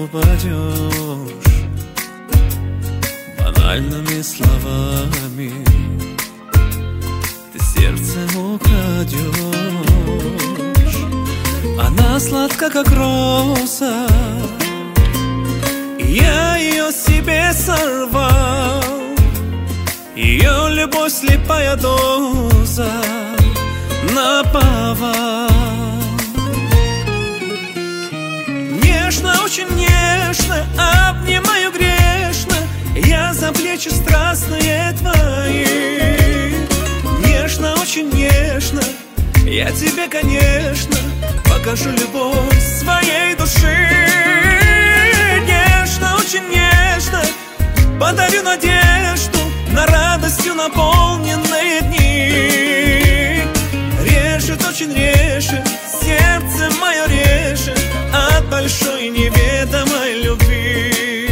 упадешь банальными словами, ты сердцем украдешь. Она сладка, как роза, я ее себе сорвал. Ее любовь слепая доза наповал. Нежно, очень нежно обнимаю грешно я за плечи страстные твои. Нежно, очень нежно я тебе, конечно, покажу любовь своей души. Нежно, очень нежно подарю надежду на радостью наполненные дни. Режет, очень режет, сердце мое режет от большой неведомой любви.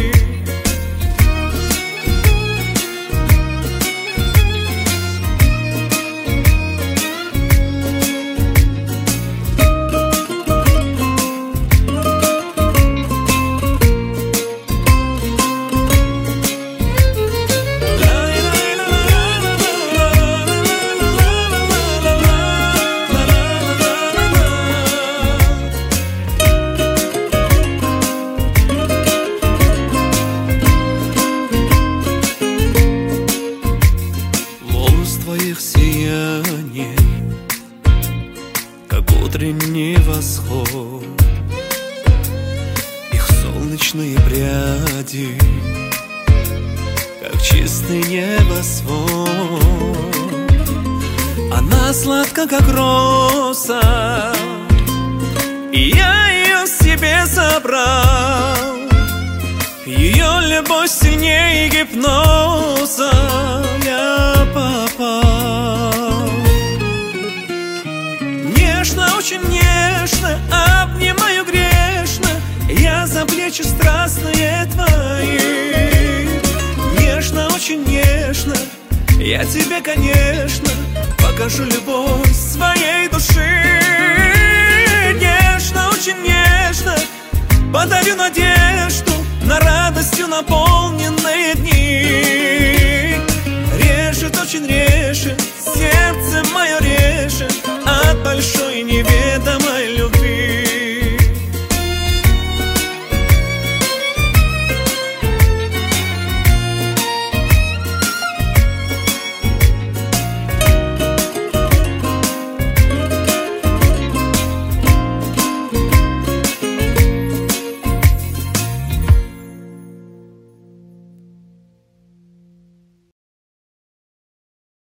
Сияние, как утренний восход, их солнечные пряди, как чистый небосвод. Она сладка, как роза, и я ее себе забрал. Ее любовь сильнее гипноза я попал. Нежно, очень нежно обнимаю грешно я за плечи страстные твои. Нежно, очень нежно я тебе, конечно, покажу любовь своей души. Нежно, очень нежно подарю надежду на радостью наполненные дни. Режет, очень режет, сердце